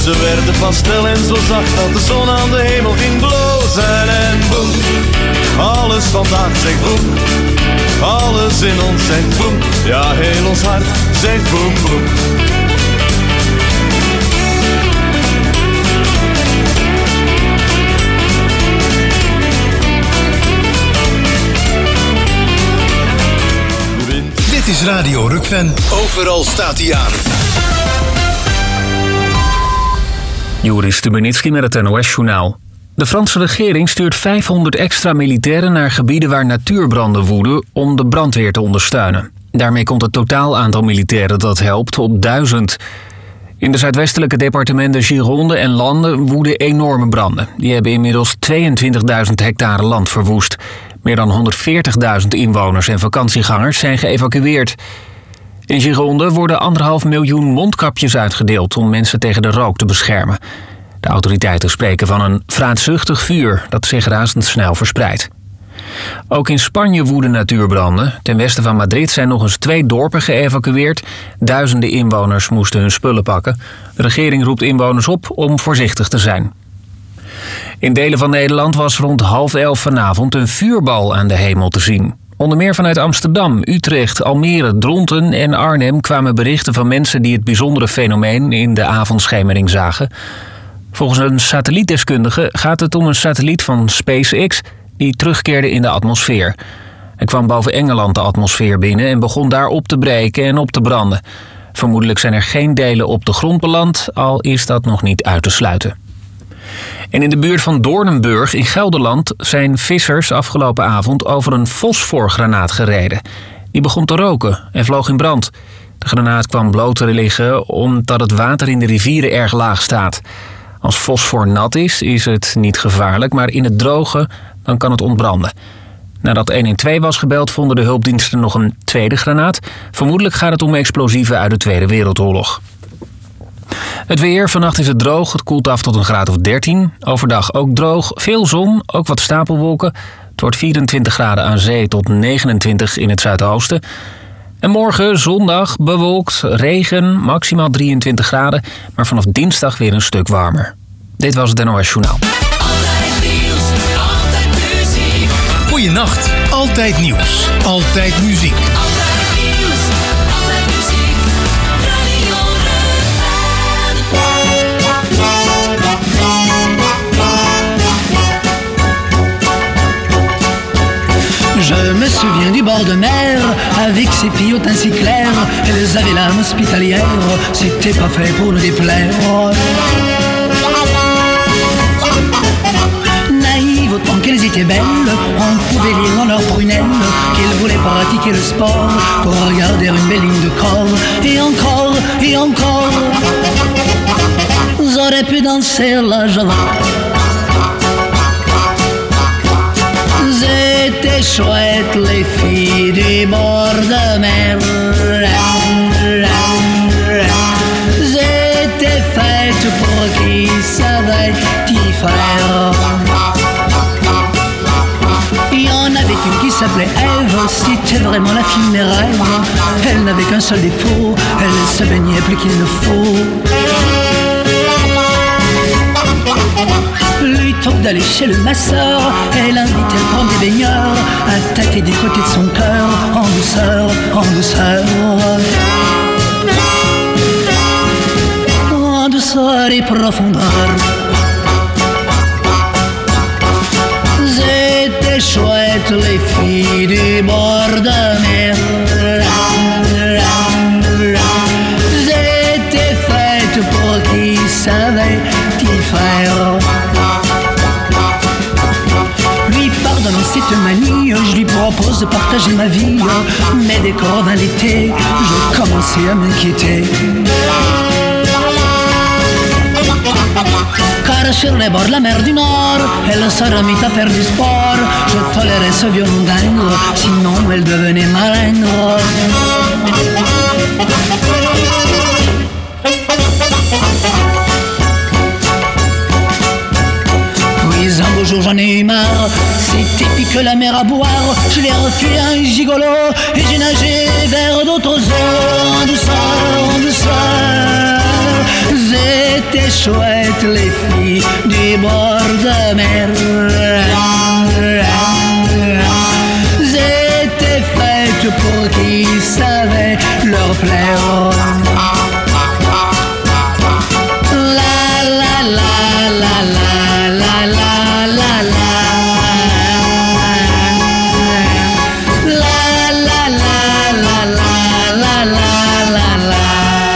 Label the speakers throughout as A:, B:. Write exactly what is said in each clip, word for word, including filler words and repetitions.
A: Ze werden pas stil en zo zacht dat de zon aan de hemel ging blozen. En boem, alles vandaag zegt boem. Alles in ons zegt boem. Ja, heel ons hart zegt boem, boem.
B: Dit is Radio Rukven. Overal staat hij aan.
C: Joris Stubenitski met het N O S-journaal. De Franse regering stuurt vijfhonderd extra militairen naar gebieden waar natuurbranden woeden om de brandweer te ondersteunen. Daarmee komt het totaal aantal militairen dat helpt op duizend. In de zuidwestelijke departementen Gironde en Lande woeden enorme branden. Die hebben inmiddels tweeëntwintigduizend hectare land verwoest. Meer dan honderdveertigduizend inwoners en vakantiegangers zijn geëvacueerd. In Gironde worden anderhalf miljoen mondkapjes uitgedeeld om mensen tegen de rook te beschermen. De autoriteiten spreken van een vraatzuchtig vuur dat zich razendsnel verspreidt. Ook in Spanje woeden natuurbranden. Ten westen van Madrid zijn nog eens twee dorpen geëvacueerd. Duizenden inwoners moesten hun spullen pakken. De regering roept inwoners op om voorzichtig te zijn. In delen van Nederland was rond half elf vanavond een vuurbal aan de hemel te zien. Onder meer vanuit Amsterdam, Utrecht, Almere, Dronten en Arnhem kwamen berichten van mensen die het bijzondere fenomeen in de avondschemering zagen. Volgens een satellietdeskundige gaat het om een satelliet van SpaceX die terugkeerde in de atmosfeer. Hij kwam boven Engeland de atmosfeer binnen en begon daar op te breken en op te branden. Vermoedelijk zijn er geen delen op de grond beland, al is dat nog niet uit te sluiten. En in de buurt van Doornenburg in Gelderland zijn vissers afgelopen avond over een fosforgranaat gereden. Die begon te roken en vloog in brand. De granaat kwam bloot te liggen omdat het water in de rivieren erg laag staat. Als fosfor nat is, is het niet gevaarlijk, maar in het droge dan kan het ontbranden. Nadat honderdtwaalf was gebeld, vonden de hulpdiensten nog een tweede granaat. Vermoedelijk gaat het om explosieven uit de Tweede Wereldoorlog. Het weer, vannacht is het droog, het koelt af tot een graad of dertien. Overdag ook droog, veel zon, ook wat stapelwolken. Het wordt vierentwintig graden aan zee tot negenentwintig in het zuidoosten. En morgen, zondag, bewolkt, regen, maximaal drieëntwintig graden. Maar vanaf dinsdag weer een stuk warmer. Dit was het N O S Journaal.
B: Altijd nieuws, altijd muziek. Goeienacht, altijd nieuws, altijd muziek.
D: Je me souviens du bord de mer, avec ses filles au teint si clair. Elles avaient l'âme hospitalière, c'était pas fait pour nous déplaire. Naïves autant qu'elles étaient belles, on pouvait lire dans leurs prunelles qu'elles voulaient pratiquer le sport pour regarder une belle ligne de corps. Et encore, et encore, j'aurais pu danser la java. C'était chouette les filles du bord de mer. J'étais faite pour qui savait petit frère. Il y en avait une qui s'appelait Ève, c'était vraiment la fille de mes rêves. Elle n'avait qu'un seul défaut, elle se baignait plus qu'il ne faut. Plutôt que d'aller chez le masseur, elle invitait le grand des baigneurs à tâter des côtés de son cœur, en douceur, en douceur. En douceur et profondeur. C'était chouette les filles du bord de mer. J'étais faite pour qui savait petit frère. Lui pardonnant cette manie, je lui propose de partager ma vie. Mais dès qu'on revint l'été, je commençais à m'inquiéter. Car sur les bords de la mer du Nord, elle se remit à faire du sport. Je tolérais ce violon dingue, sinon elle devenait malingre. Puis un beau jour j'en ai eu marre, c'était plus que la mer à boire. Je l'ai refilé un gigolo et j'ai nagé vers d'autres eaux. En douceur, en douceur, C'était chouette les filles du bord de mer. C'était faites pour qui savait leur plaire. La la la la la la la la la. La la la la la la la la la.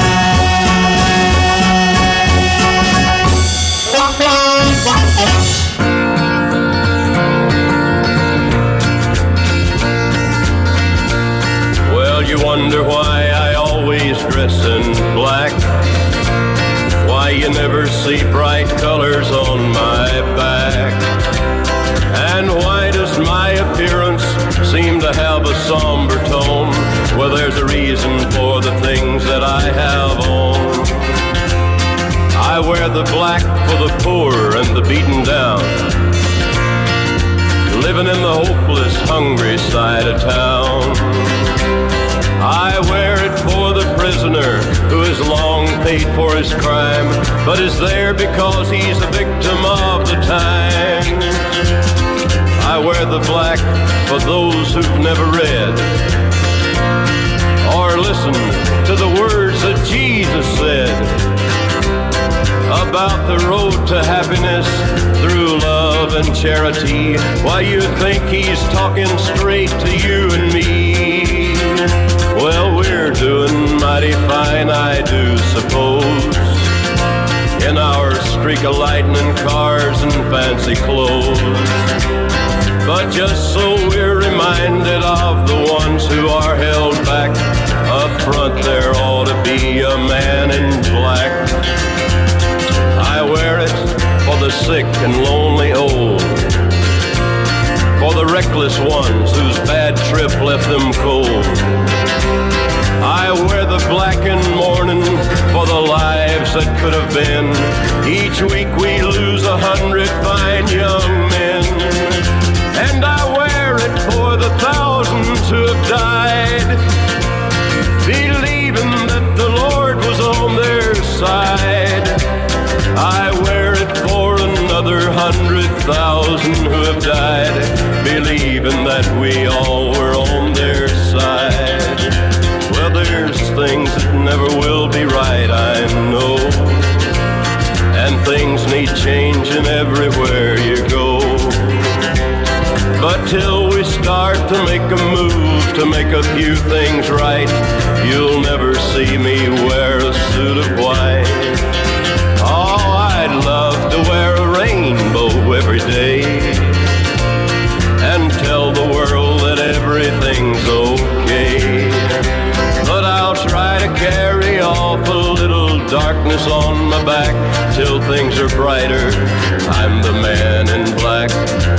E: Well, you wonder why I always dress in black, why you never see bright colors on my back, and why does my appearance seem to have a somber tone? Well, there's a reason for the things that I have on. I wear the black for the poor and the beaten down, living in the hopeless, hungry side of town. I wear it for the prisoner who has long paid for his crime, but is there because he's a victim of the times. I wear the black for those who've never read or listened to the words that Jesus said about the road to happiness through love and charity. Why, you think he's talking straight to you and me? Well, we're doing mighty fine, I do suppose, in our streak of lightning cars and fancy clothes. But just so we're reminded of the ones who are held back, up front there ought to be a man in black. I wear it for the sick and lonely old, for the reckless ones whose bad trip left them cold. I wear the black in mourning for the lives that could have been. Each week we lose a hundred fine young men. And I wear it for the thousands who have died, believing that the Lord was on their side. I wear it for another hundred thousand who have died, believing that we all were on their side. Well, there's things that never will be right, I know, and things need changing everywhere you go. But till we start to make a move to make a few things right, you'll never see me wear a suit of white. Oh, I'd love to wear a rainbow every day and tell the world that everything's okay. But I'll try to carry off a little darkness on my back till things are brighter. I'm the man in black.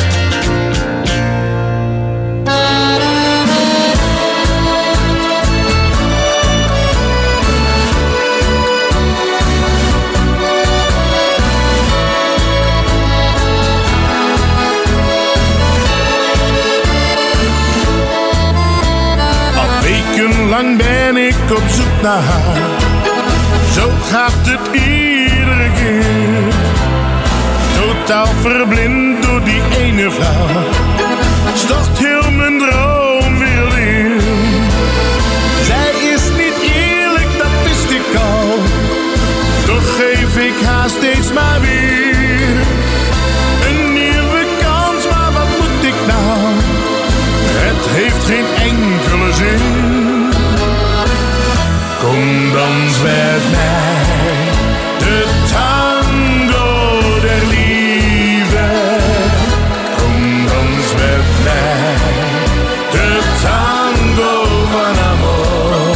F: Lang ben ik op zoek naar haar, zo gaat het iedere keer. Totaal verblind door die ene vrouw, stort heel mijn droom weer leer. Zij is niet eerlijk, dat wist ik al, toch geef ik haar steeds maar weer een nieuwe kans, maar wat moet ik nou? Het heeft geen enkele zin. Kom, dans met mij, de tango der liefde. Kom, dans met mij, de tango van amor.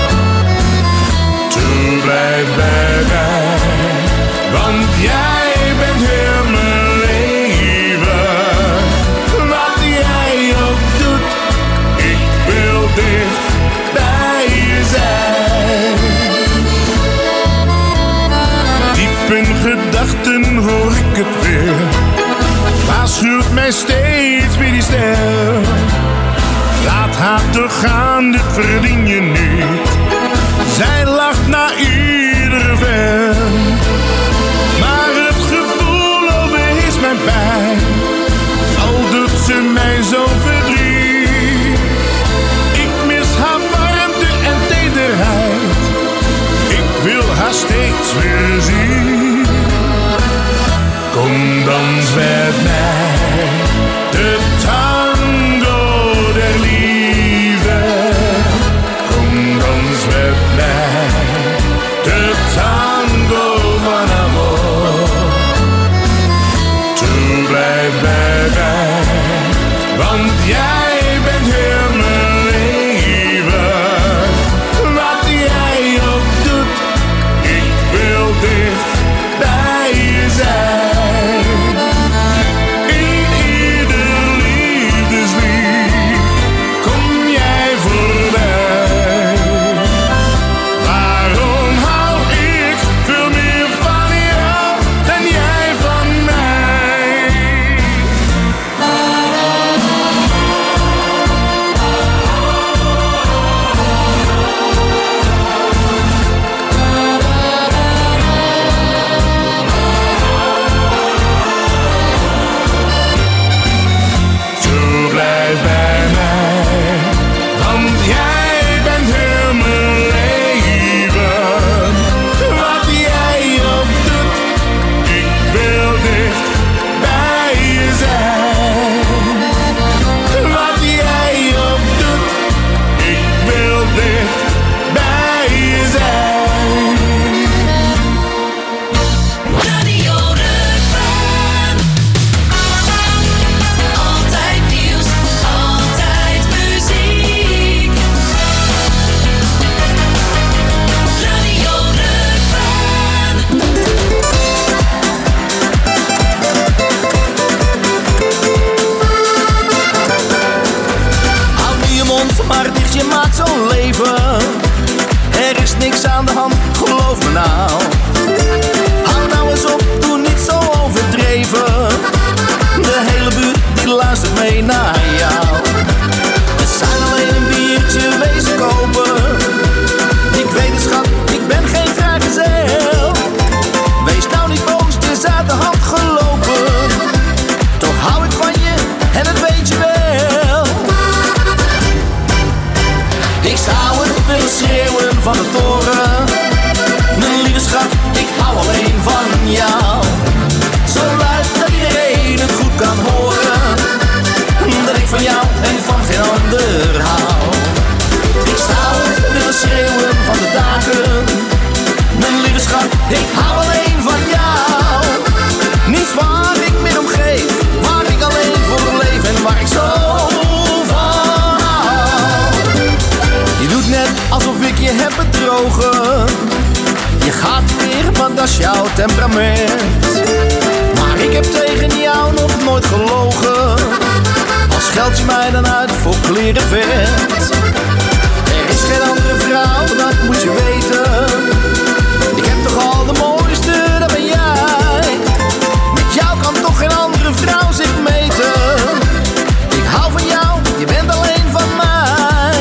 F: Toe, blijf bij mij, want jij bent heel mijn leven. Wat jij ook doet, ik wil dicht bij je zijn. In gedachten hoor ik het weer, waarschuwt mij steeds weer die ster. Laat haar toch gaan, dit verdien je niet. Zij lacht na ieder vers. met mij de tango der liefde. Kom dans met mij de tango van amor. Toe blijf bij mij, want jij bent heel mijn leven. Wat jij ook doet, ik wil dicht bij je zijn. In ieder liefdeslied kom jij voorbij. Waarom hou ik veel meer van jou dan jij van mij? Toe blijf bij mij, want jij bent heel mijn leven. Wat jij ook doet, ik wil dicht bij je zijn. Wat jij ook doet, ik wil dicht bij je zijn.
G: Radio Rukven. Altijd nieuws, altijd muziek. Radio Rukven.
A: Houd nu je mond maar dicht, je maakt zo'n leven. Er is niks aan de hand, geloof me nou. Hou nou eens op, doe niet zo overdreven. De hele buurt die luistert mee naar jou. We zijn alleen een biertje wezen kopen. Ik weet het schat, ik ben geen vrijgezel. Wees nou niet boos, het is uit de hand gelopen. Toch hou ik van je en dat weet je wel. Ik zou het willen schreeuwen van de toren. Mijn lieve schat, ik hou alleen van jou. Zo luid dat iedereen het goed kan horen. Dat ik van jou en van geen ander hou. Ik zou het willen schreeuwen van de daken. Mijn lieve schat, ik hou alleen van jou. Niets waar ik meer om geef, waar ik alleen voor leef en waar ik zo van hou. Je doet net alsof ik je heb bedrogen. Je gaat weer, want dat is jouw temperament. Maar ik heb tegen jou nog nooit gelogen. Al scheld je mij dan uit voor kleren vet. Er is geen andere vrouw, dat moet je weten. Ik heb toch al de mooiste, dat ben jij. Met jou kan toch geen andere vrouw zich meten. Ik hou van jou, je bent alleen van mij.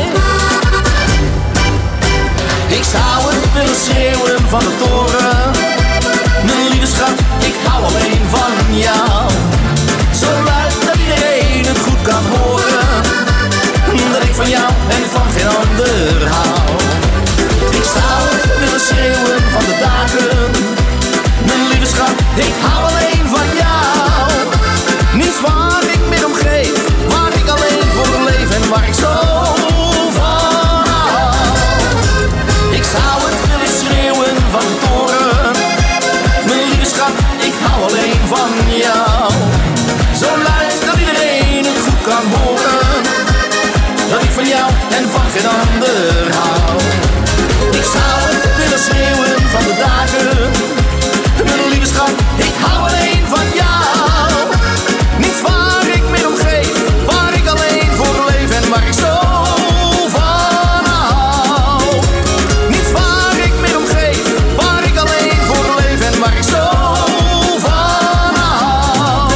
A: Ik zou het willen schreeuwen van de toren. Mijn lieve schat, ik hou alleen van jou. Zo luid dat iedereen het goed kan horen. Dat ik van jou en van geen ander hou. Ik zou het willen schreeuwen van de daken. Mijn lieve schat, ik hou alleen van jou. Niets waar ik meer om geef, waar ik alleen voor leef en waar ik zo van hou. Ik zou het willen schreeuwen van de toren. Mijn lieve schat, ik hou alleen van jou. Zo luid dat iedereen het goed kan horen. Dat ik van jou en van geen ander hou. Ik zou het willen schreeuwen van de daken. Mijn lieve schat, ik hou alleen van jou. Niets waar ik meer om geef, waar ik alleen voor leef en waar ik zo van hou. Niets waar ik meer om geef, waar ik alleen voor leef en waar ik zo van hou.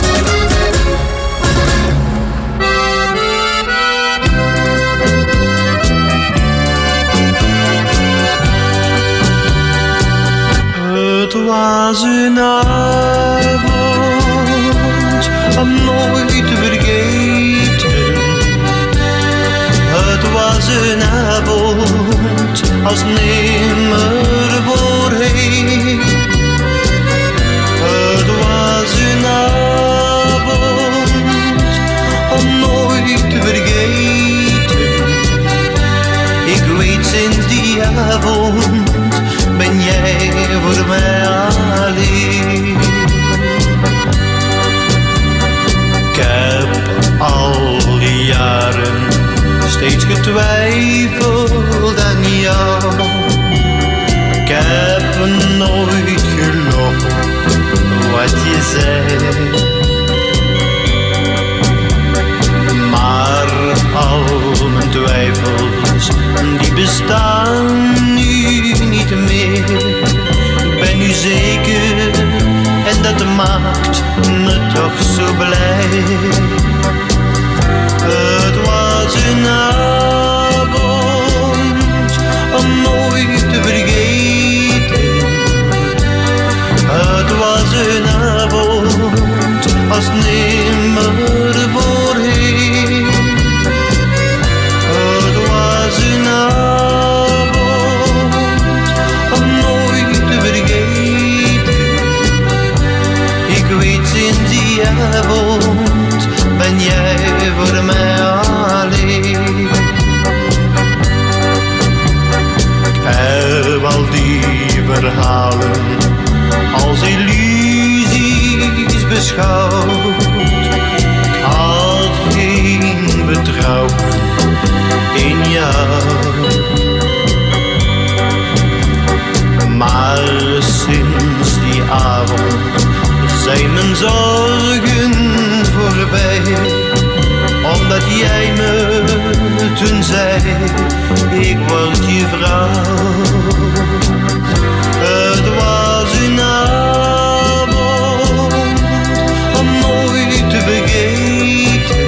H: Het was een avond om nooit te vergeten. Het was een avond als nimmer voorheen. Het was een avond alleen. Ik heb al die jaren steeds getwijfeld aan jou. Ik heb nooit geloofd wat je zei. Maar al mijn twijfels, die bestaan nu niet meer. Ik ben nu zeker en dat maakt me toch zo blij. Het was een avond om nooit te vergeten. Het was een avond als nimmer voorheen. Het was een avond om nooit te vergeten. Ik weet sinds die avond ben jij voor mij alleen. Ik heb al die verhalen als illusies beschouwd. Ik had geen vertrouwen in jou. Maar sinds die avond zijn mijn zorgen voorbij. Omdat jij me toen zei, ik word je vrouw. Het was een avond om nooit te vergeten.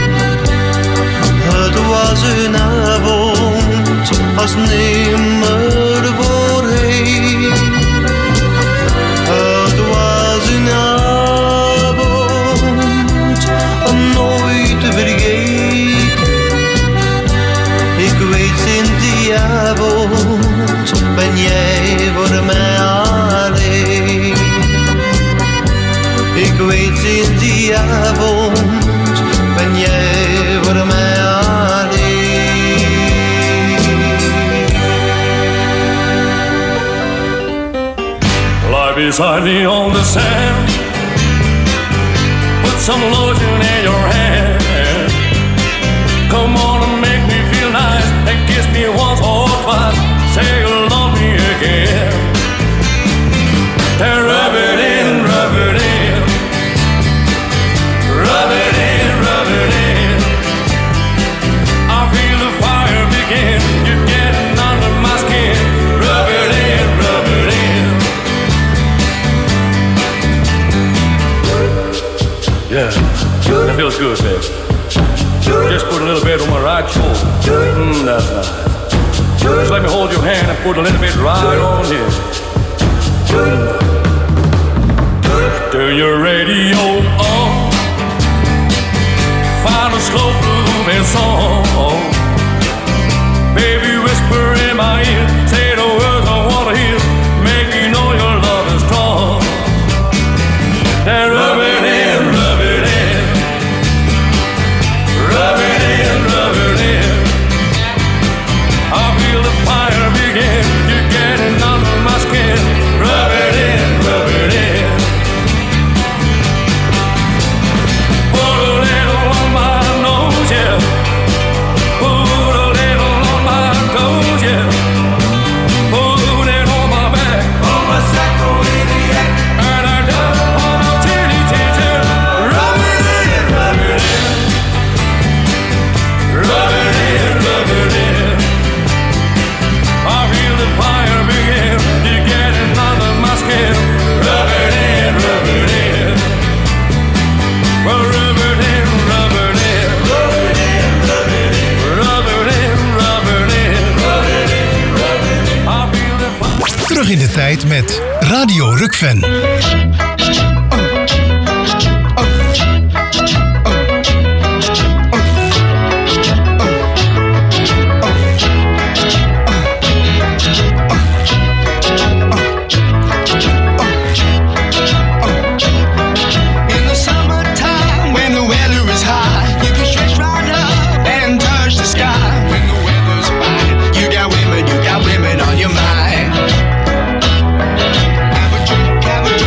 H: Het was een avond als nimmer voorheen. Het was een avond om nooit te vergeten. Ik weet sinds die avond ben jij voor mij alleen. Ik weet sinds die avond ben jij voor mij alleen.
A: Lie beside me on the sand. Put some lotion in your hand. Come on and make me feel nice and kiss me once or twice. Say you love me again. And rub it in, rub it in. Rub it in, rub it in. I feel the fire begin. You're getting under my skin. Rub it in, rub it in. Yeah, that feels good, babe. Just put a little bit on my right shoulder. Mmm, that's nice. Just let me hold your hand and put a little bit right on here. Turn your radio on. Find a slow moving song. Baby, whisper in my ear. Say the words I wanna hear. Make me know your love is strong. Then rub it in, rub it in. Rub it in, rub it in. I feel the fire begin. You're getting under my skin. Rub it in, rub it in. Put a little on my nose, yeah. Put a little on my toes, yeah. Put it on my back. On my sacroiliac. And I just wanna chitty chit chat. Rub it in, rub it in. Rub it in, rub it in. I feel the fire begin. You're getting under my skin. Rub it in, rub it in. Well, rub it in, rub it in. Rub it in, rub it in. Rub it in, rub it in. Rub it in, rub it in. I feel the fire.
B: Terug in de tijd met Radio Rukven.
I: In the summertime, when the weather is high, you can stretch right up and touch the sky. When the weather's fine, you got women, you got women on your mind. Have a drink, have a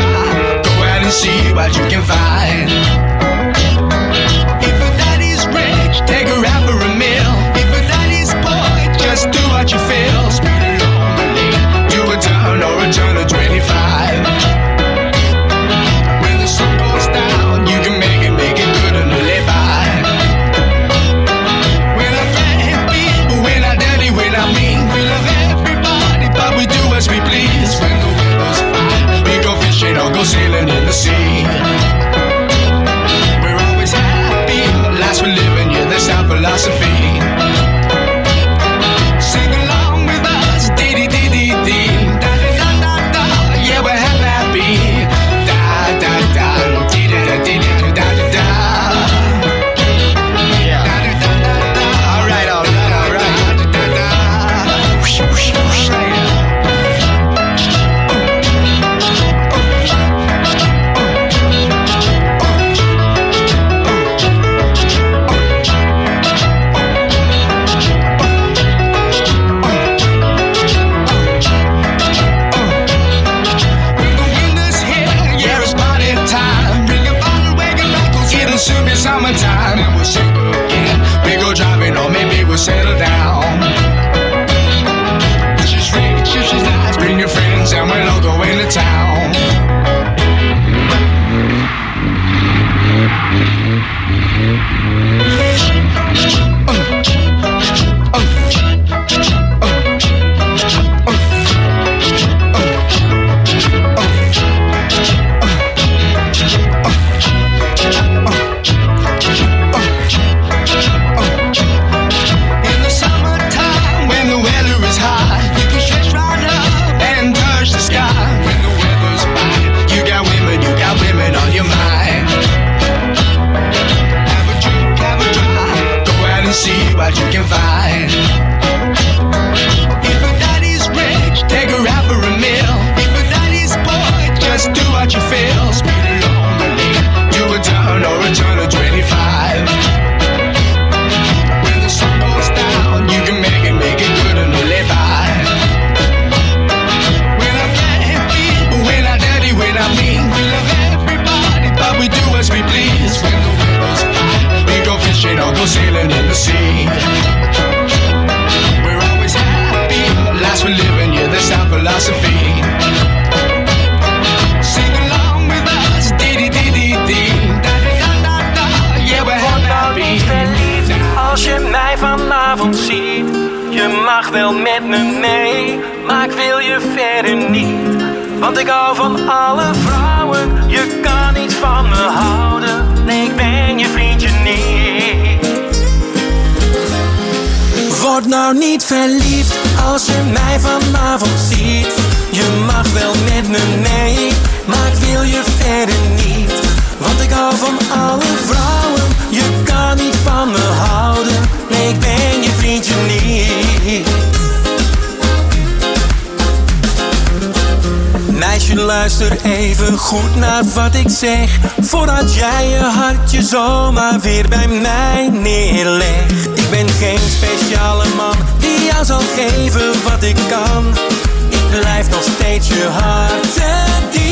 I: the sea. We're always happy, last we're living, yeah, that's our philosophy. Sing along with us, dee dee dee dee dee, da da da da da, yeah, we're happy, da da da, dee da da dee da da da da. Yeah. Da da da da da. All right, all right, all right. Da da da. Whoosh, whoosh, whoosh. Summertime and we'll sing again. We go driving or maybe we'll settle down. It's just rich, it's just nice. Bring your friends and we'll all go into town. What you can find. If a daddy's rich, take her out for a meal. If a daddy's poor, just do what you feel. Speed along the lane, do a turn or a turn of twenty-five. When the sun goes down, you can make it, make it good and live by. We're not bad people, we're not dirty, we're not mean. We love everybody, but we do as we please. When the weather's fine, we go fishing or go sailing in the sea. We're always happy, last we're living, yeah, that's our philosophy. Sing along with us, dee dee dee dee dee, da da da da, yeah, we're
J: Word nou
I: happy.
J: niet verliefd als je mij vanavond ziet. Je mag wel met me mee, maar ik wil je verder niet. Want ik hou van alle vrouwen, je kan niet van me houden. Nee, ik ben je vriendje niet. Word nou niet verliefd als je mij vanavond ziet. Je mag wel met me mee, maar ik wil je verder niet. Want ik hou van alle vrouwen, je kan niet van me houden. Nee, ik ben je vriendje niet. Meisje, luister even goed naar wat ik zeg, voordat jij je hartje zomaar weer bij mij neerlegt. Ik ben geen speciale man die jou zal geven wat ik kan. Ik blijf nog steeds je hartedief.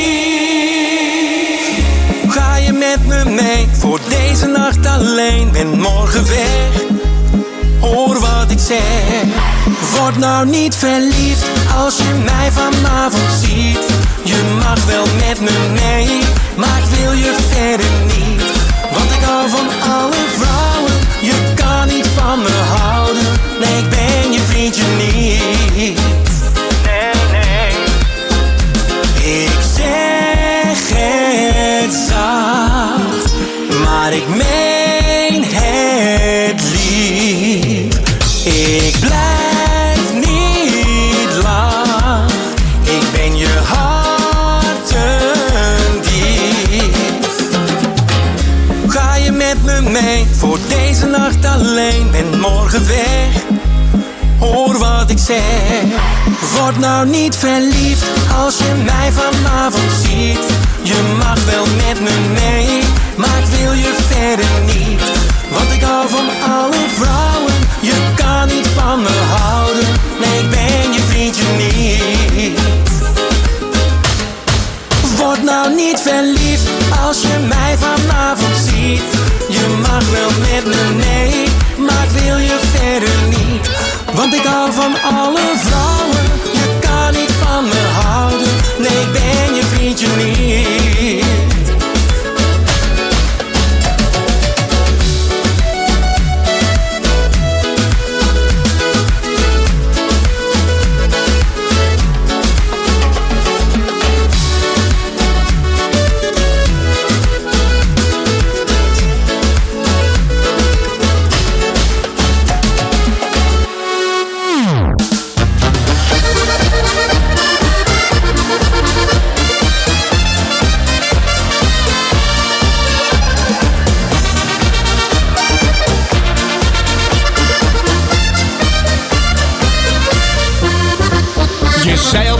J: Ga je met me mee voor deze nacht alleen, ben morgen weg. Hoor wat ik zeg. Word nou niet verliefd als je mij vanavond ziet. Je mag wel met me mee, maar ik wil je verder niet. Want ik hou van alle vrouwen, je kan niet van me houden. Nee, ik ben je vriendje niet. Nee, nee. Ik zeg het zacht, maar ik meen het lief. Ik blijf niet lang, ik ben je hartedief. Ga je met me mee voor deze nacht alleen, ben morgen weg. Hoor wat ik zeg. Word nou niet verliefd als je mij vanavond ziet. Je mag wel met me mee, maar ik wil je verder niet. Want ik hou van alle vrouwen, je kan niet van me houden. Nee, ik ben je vriendje niet. Word nou niet verliefd als je mij vanavond ziet. Je mag wel met me mee, maar ik wil je verder niet. Want ik hou van alle vrouwen, je kan niet van me houden. Nee, ik ben je vriendje niet.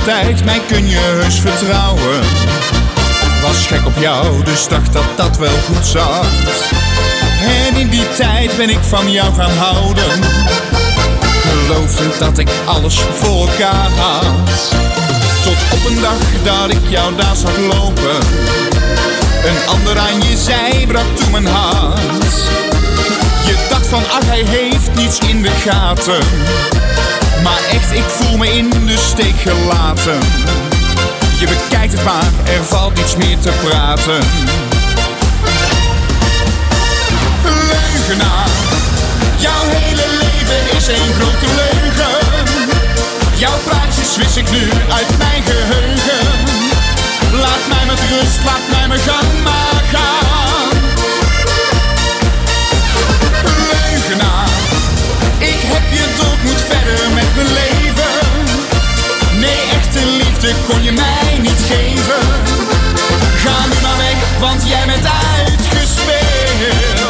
K: altijd, mij kun je heus vertrouwen. Was gek op jou, dus dacht dat dat wel goed zat. En in die tijd ben ik van jou gaan houden. Geloofde dat ik alles voor elkaar had. Tot op een dag dat ik jou daar zag lopen. Een ander aan je zij brak toen mijn hart. Je dacht van ach, hij heeft niets in de gaten. Maar echt, ik voel me in de steek gelaten. Je bekijkt het maar, er valt niets meer te praten. Leugenaar, jouw hele leven is één grote leugen. Jouw praatjes wist ik nu uit mijn geheugen. Laat mij met rust, laat mij mijn gang maar gaan. Leugenaar, ik heb je dood, moet verder met mijn leven. Nee, echte liefde kon je mij niet geven. Ga nu maar weg, want jij bent uitgespeeld.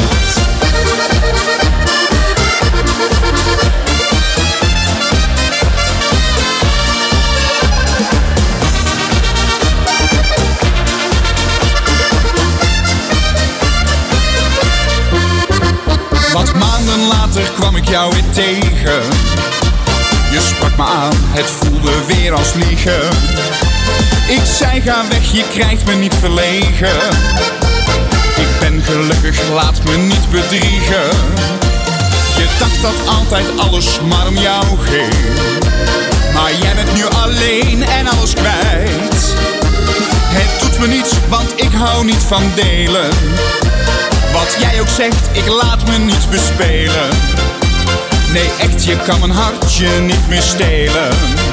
K: Wat maanden later kwam ik jou weer tegen. Je sprak me aan, het voelde weer als liegen. Ik zei ga weg, je krijgt me niet verlegen. Ik ben gelukkig, laat me niet bedriegen. Je dacht dat altijd alles maar om jou ging. Maar jij bent nu alleen en alles kwijt. Het doet me niets, want ik hou niet van delen. Wat jij ook zegt, ik laat me niet bespelen. Nee, echt, je kan mijn hartje niet meer stelen.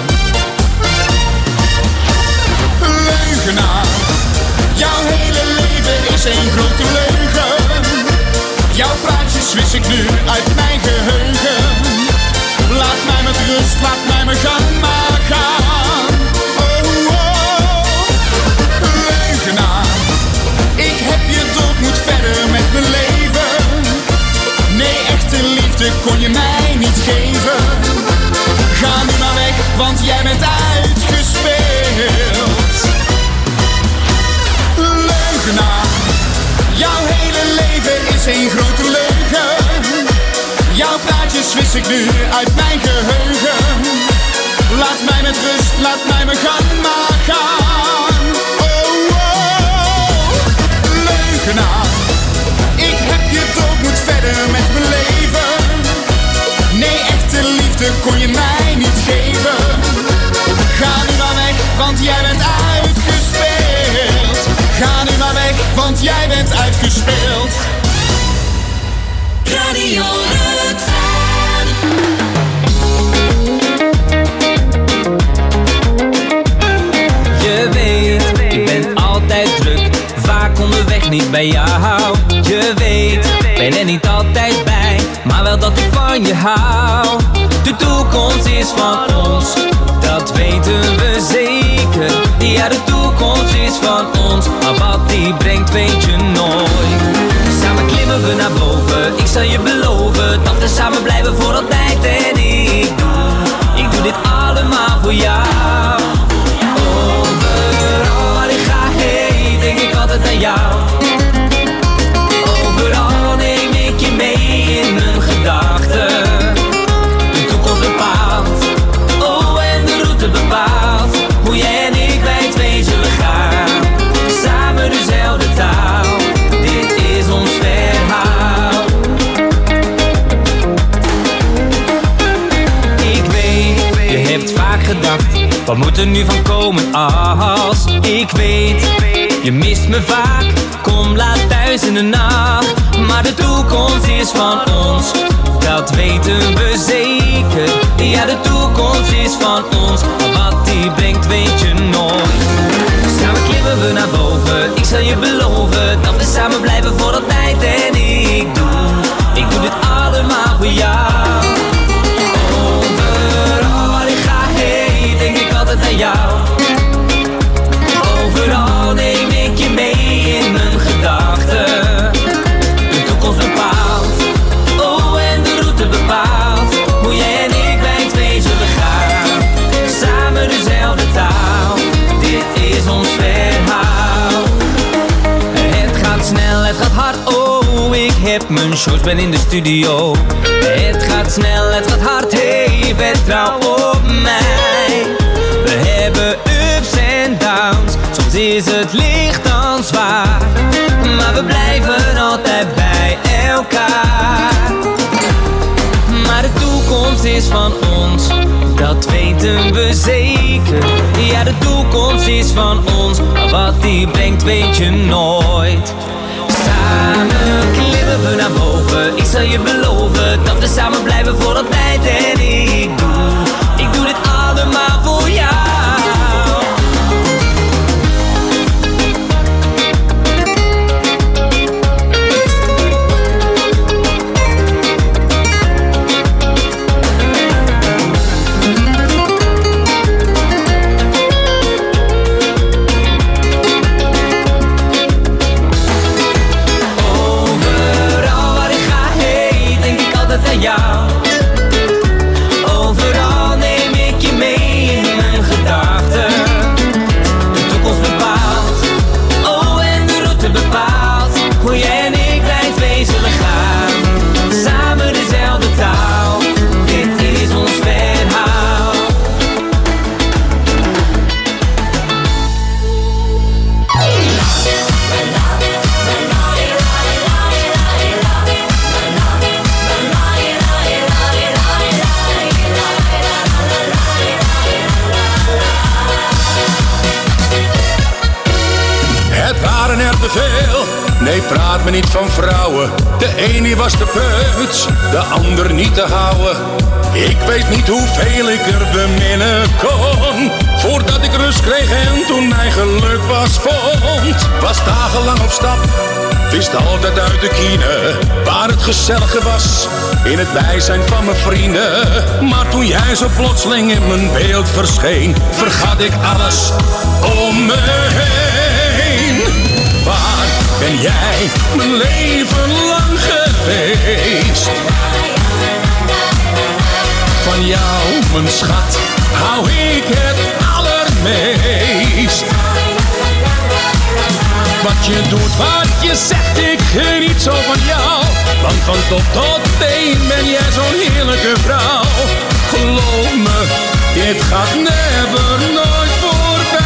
K: Leugenaar, jouw hele leven is één grote leugen. Jouw praatjes wist ik nu uit mijn geheugen. Laat mij met rust, laat mij mijn gang maar gaan. Oh, oh, leugenaar, ik heb je dood, moet verder met mijn leven. Nee, echte liefde kon je mij niet geven. Ga nu maar weg, want jij bent uitgespeeld. Leugenaar, jouw hele leven is één grote leugen. Jouw praatjes wist ik nu uit mijn geheugen. Laat mij met rust, laat mij mijn gang maar gaan. Oh, oh, leugenaar, ik heb je dood, moet verder met mijn leven. Nee, echte liefde kon je mij niet geven. Ga nu maar weg, want jij bent uitgespeeld. Ga nu maar weg, want jij bent uitgespeeld.
G: Radio Rukven.
J: Je weet, ik ben altijd druk, vaak onderweg niet bij jou. Je weet, ben er niet altijd bij, maar wel dat ik van je hou. De toekomst is van ons, dat weten we zeker. Ja, de toekomst is van ons, maar wat die brengt weet je nooit. Samen klimmen we naar boven, ik zal je beloven dat we samen blijven voor altijd. En ik doe, ik doe dit allemaal voor jou. Overal waar ik ga heen, denk ik altijd aan jou. Overal neem ik je mee in mijn gedachten. De toekomst bepaalt, oh en de route bepaalt. Hoe jij en ik bij twee zullen gaan, samen dezelfde taal. Dit is ons verhaal. Ik weet, je hebt vaak gedacht, wat moet er nu van komen als ik weet, je mist me vaak, kom laat thuis in de nacht. Maar de toekomst is van ons, dat weten we zeker. Ja, de toekomst is van ons, maar wat die brengt weet je nooit. Samen klimmen we naar boven, ik zal je beloven dat we samen blijven voor altijd. En ik doe, ik doe dit allemaal voor jou. Overal waar ik ga heen, denk ik altijd aan jou. Overal neem ik je mee in mijn gedachten. De toekomst bepaalt, oh en de route bepaalt. Hoe jij en ik bij twee zullen gaan, samen dezelfde taal. heb mijn shorts, ben in de studio. Het gaat snel, het gaat hard, hey, vertrouw op mij. We hebben ups en downs, soms is het licht dan zwaar, maar we blijven altijd bij elkaar. Maar de toekomst is van ons, dat weten we zeker. Ja, de toekomst is van ons, maar wat die brengt weet je nooit. Samen klimmen we naar boven, ik zal je beloven dat we samen blijven voor altijd. En ik doe, ik doe dit allemaal voor jou. Overal neem ik je mee in mijn gedachten. De toekomst bepaalt, oh en de route bepaalt. Hoe jij en ik lijf zullen gaan, samen dezelfde taal. Dit is ons verhaal.
F: Het waren er te veel, nee praat me niet van vrouwen. De een die was te preuts, de ander niet te houden. Ik weet niet hoeveel ik er beminnen kon, voordat ik rust kreeg en toen mijn geluk was vond. Was dagenlang op stap, wist altijd uit de kine waar het gezellige was, in het bijzijn van mijn vrienden. Maar toen jij zo plotseling in mijn beeld verscheen, vergat ik alles om me heen. Waar ben jij mijn leven lang geweest? Van jou, mijn schat, hou ik het allermeest. Wat je doet, wat je zegt, ik geniet zo van jou. Want van top tot teen ben jij zo'n heerlijke vrouw. Geloof me, dit gaat never nooit voorbij.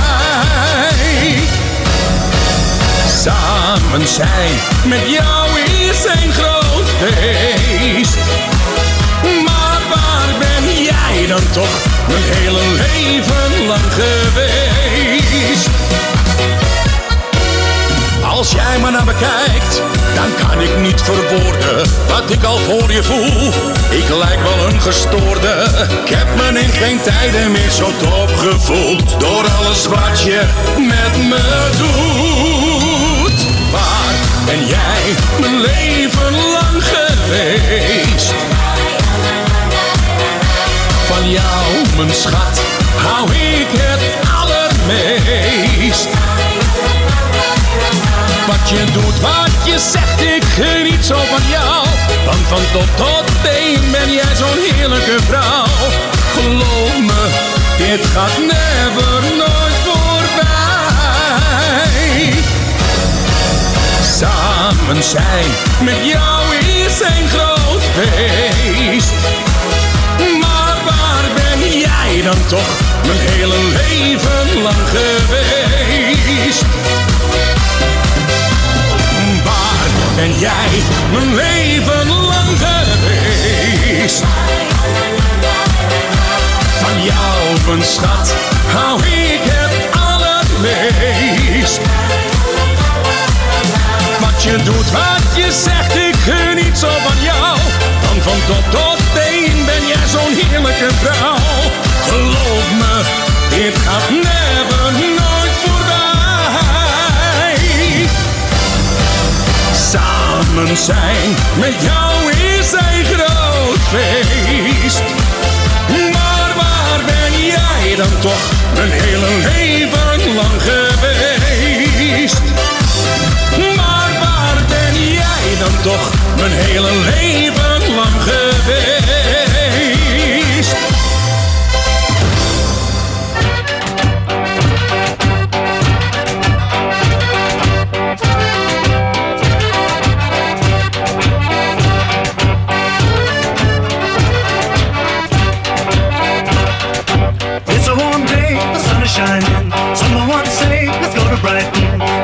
F: Samen zijn met jou is een groot feest. Maar waar ben jij dan toch mijn hele leven lang geweest? Als jij me naar me kijkt, dan kan ik niet verwoorden wat ik al voor je voel. Ik lijk wel een gestoorde, ik heb me in geen tijden meer zo top gevoeld. Door alles wat je met me doet. Waar ben jij mijn leven lang geweest? Van jou, mijn schat, hou ik het allermeest. Wat je doet, wat je zegt, ik geniet zo van jou. Want van top tot teen ben jij zo'n heerlijke vrouw. Geloof me, dit gaat never nooit voorbij. Samen zijn met jou is een groot feest. Maar waar ben jij dan toch mijn hele leven lang geweest? Waar ben jij mijn leven lang geweest? Van jou, mijn schat, hou ik het allermeest. Wat je doet, wat je zegt, ik geniet zo van jou. Want van top tot teen ben jij zo'n heerlijke vrouw. Geloof me, dit gaat never nooit voorbij. Samen zijn met jou is een groot feest. Maar waar ben jij dan toch mijn hele leven lang geweest? Maar waar ben jij dan toch mijn hele leven lang geweest?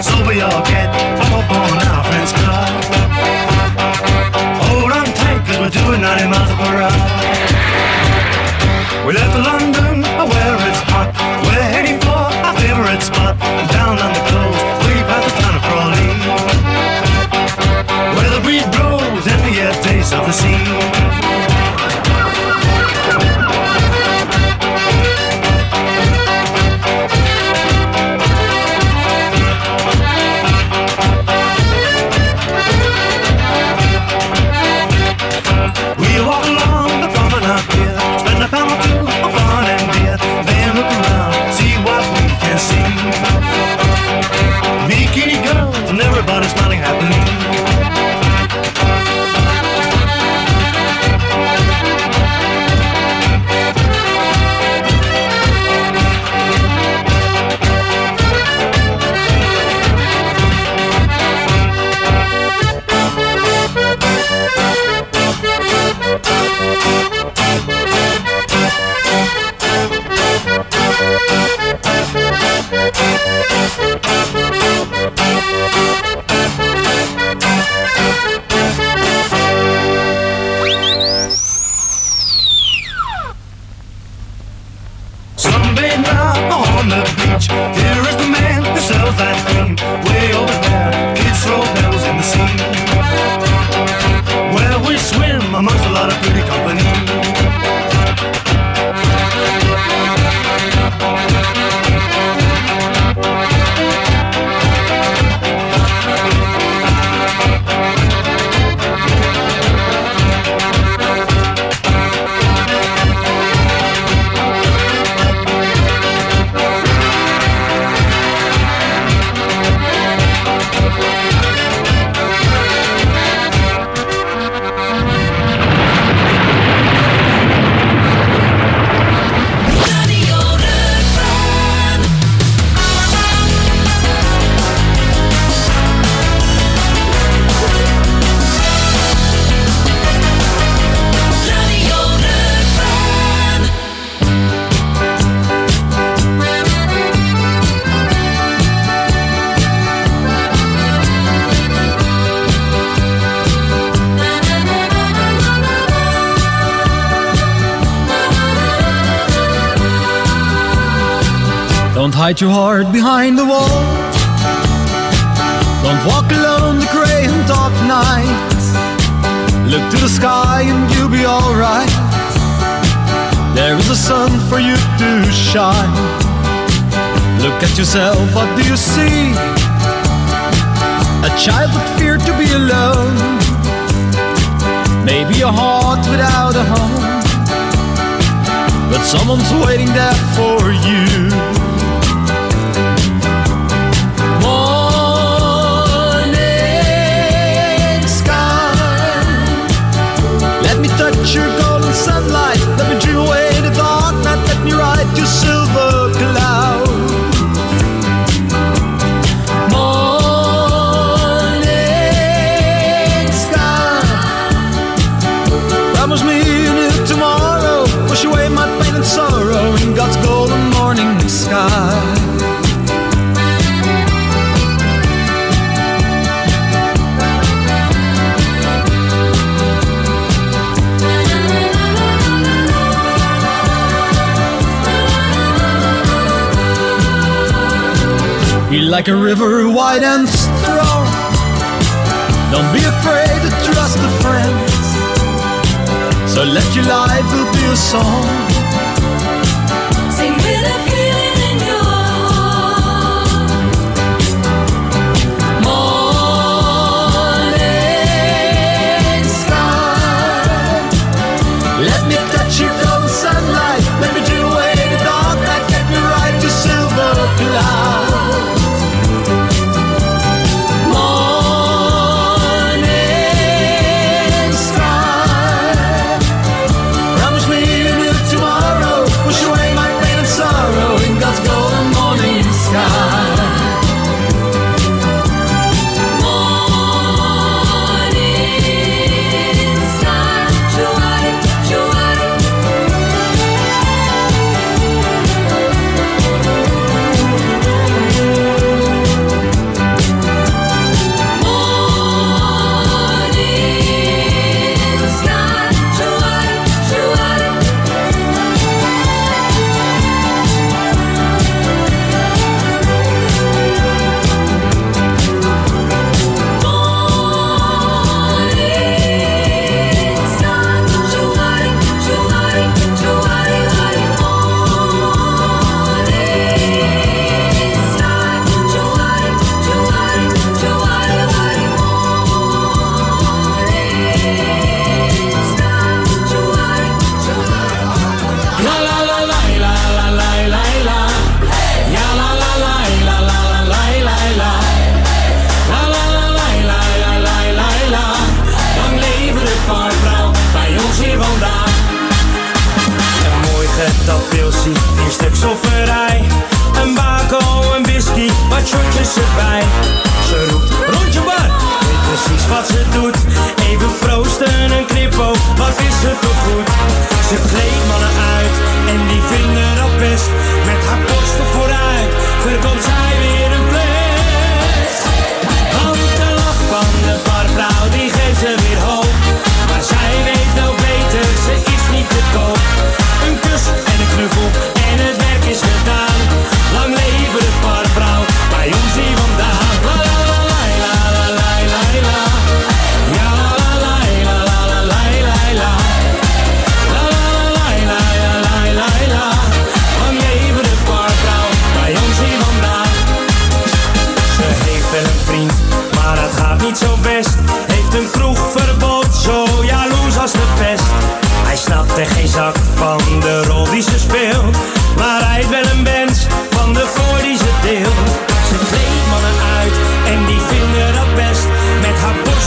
L: So we all get up on our friend's car. Hold on tight, cause we're doing ninety miles per hour. We left London, where it's hot. We're heading for our favorite spot. Down on the coast, way past the town of Crawley, where the breeze blows and the air tastes of the sea. We walk along the promenade pier, spend a pound or two of fun and beer, then look around, see what we can see. Bikini girls and everybody smiling happily. Sunbathe now on the beach. Here is the man who sells that cream. Way over there, kids throw bells in the sea, where we swim amongst a lot of pretty company.
M: Don't hide your heart behind the wall. Don't walk alone the grey and dark night. Look to the sky and you'll be alright. There is a sun for you to shine. Look at yourself, what do you see? A child that feared to be alone. Maybe a heart without a home, but someone's waiting there for you. Touch your golden sunlight. Let me dream away the dark night. Let me ride your silver cloud. Morning sky, promise me a new tomorrow. Wash away my pain and sorrow in God's golden morning sky. Be like a river wide and strong. Don't be afraid to trust a friend. So let your life will be a song.
G: Sing with a feeling in your heart.
M: Morning sky, let me touch your golden sunlight. Let me dream away the dark night. Let me ride your silver cloud. Tomorrow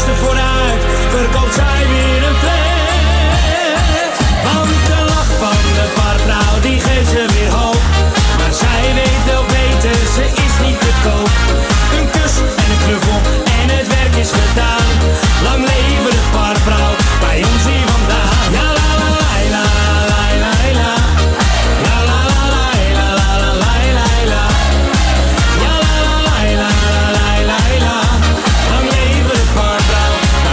J: beste vooruit, verkoopt zij weer een pret. Want de lach van de paardvrouw, die geeft ze weer hoop. Maar zij weet wel beter, ze is niet te koop. Een kus en een knuffel en het werk is gedaan. Lang leven de paardvrouw, bij ons hier vandaan. Ja la la la la la la la. Ja la la la la la la la la. Ja la la la la la la la. Lang leven de paardvrouw,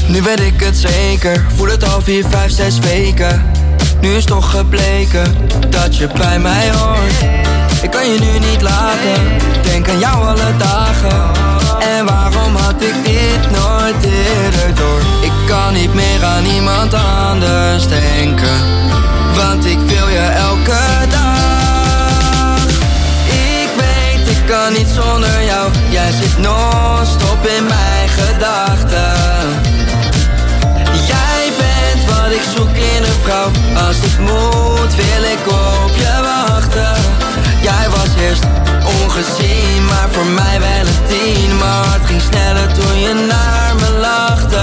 N: Nu weet ik het zeker, voel het al vier, vijf, zes weken. Nu is toch gebleken dat je bij mij hoort. Ik kan je nu niet laten, denk aan jou alle dagen. En waarom had ik dit nooit eerder door? Ik kan niet meer aan iemand anders denken, want ik wil je elke dag. Ik weet, ik kan niet zonder jou. Jij zit non-stop in mijn gedachten. Jij bent wat ik zoek in een vrouw. Als het moet wil ik op je wachten. Jij was eerst ongezien, maar voor mij wel een tien. Mijn hart ging sneller toen je naar me lachte.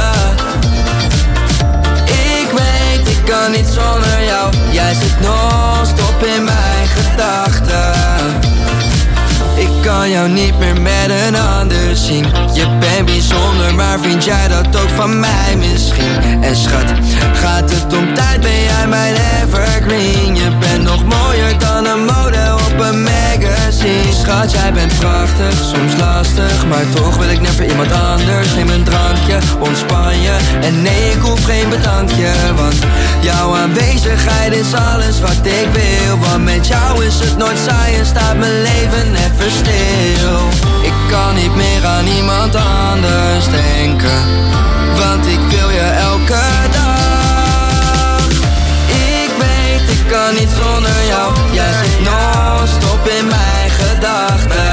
N: Ik weet, ik kan niet zonder jou. Jij zit non-stop in mijn gedachten. Ik kan jou niet meer met een ander zien. Je bent bijzonder, maar vind jij dat ook van mij misschien? En schat, gaat het om tijd, ben jij mijn evergreen. Je bent nog mooier dan een model op een magazine. Schat, jij bent prachtig, soms lastig, maar toch wil ik net voor iemand anders. Neem een drankje, ontspan je. En nee, ik hoef geen bedankje, want jouw aanwezigheid is alles wat ik wil. Want met jou is het nooit saai en staat mijn leven even stil. Ik kan niet meer aan iemand anders denken, want ik wil je elke dag. Ik weet, ik kan niet zonder jou. Jij zit non-stop in mijn gedachten.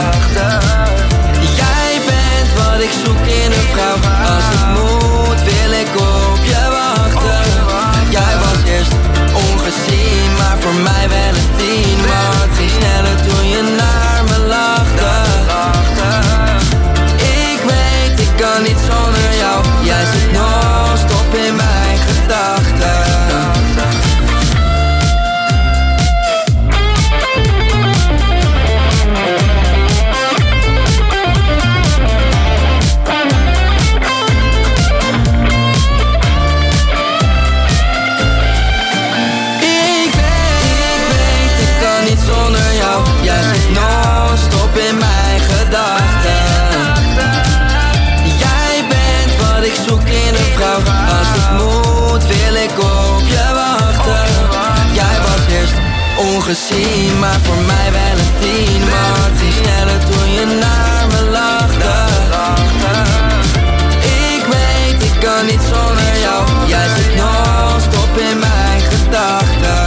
N: Jij bent wat ik zoek in een vrouw. Als het moet wil ik op je wachten. Jij was eerst ongezien, maar voor mij wel een tien. Maar het ging sneller toen je naar me lachte. Ik weet, ik kan niet zonder jou. Jij zit non-stop in mijn gedachten. Jij zit non-stop in mijn gedachten. Jij bent wat ik zoek in een vrouw. Als het moet wil ik op je wachten. Jij was eerst ongezien, maar voor mij wel een tien. Maar het ging sneller toen je naar me lachte. Ik weet, ik kan niet zonder jou. Jij zit non-stop in mijn gedachten.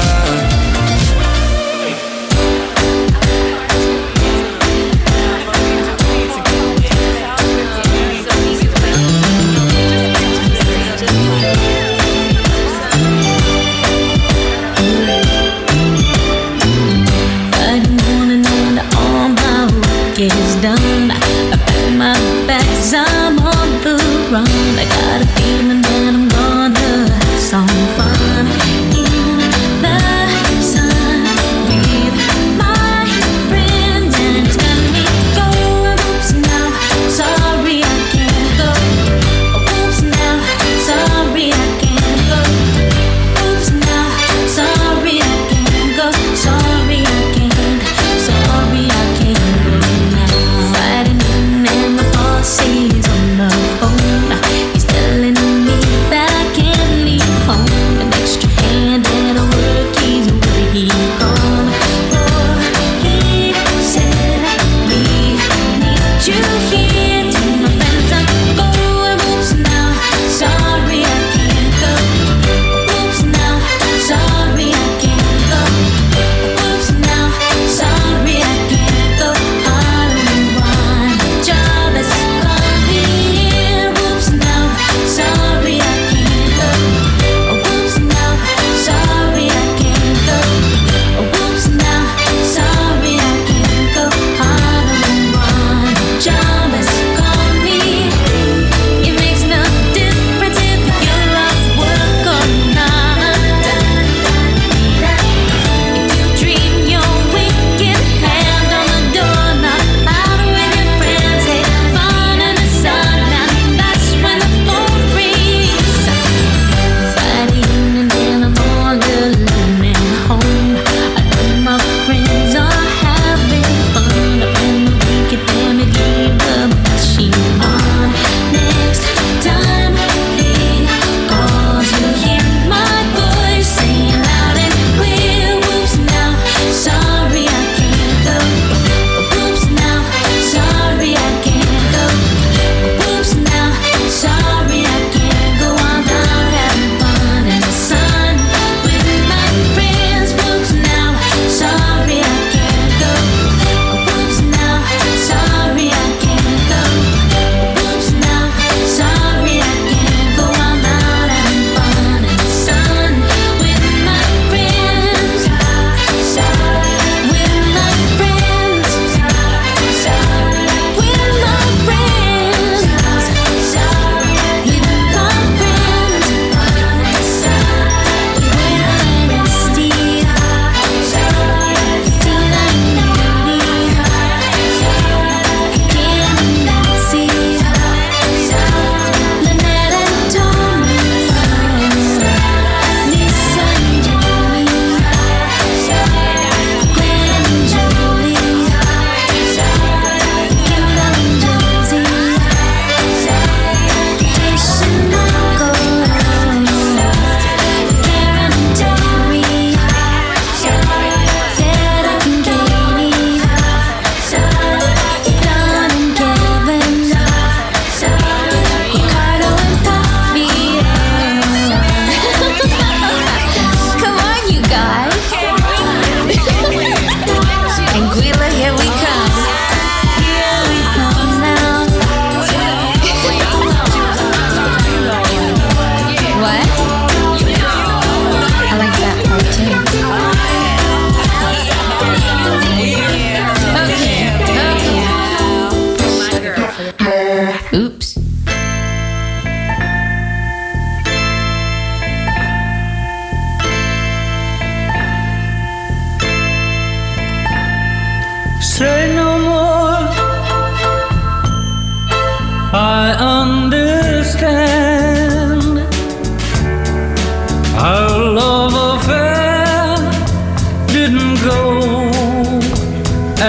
O: Is done. I pack my bags, I'm on the run. I got a feeling that I'm gonna have some fun in the sun with my friends, and it's got me going. Oops, now, sorry I can't go. Oops, now, sorry I can't go. Oops, now, sorry I can't go. Sorry I can't. Sorry I can't go. Friday noon and my boss is on the phone. He's telling me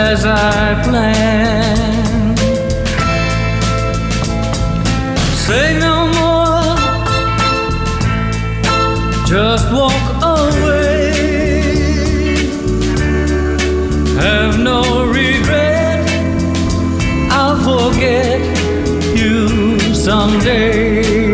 P: as I planned. Say no more, just walk away. Have no regret, I'll forget you someday.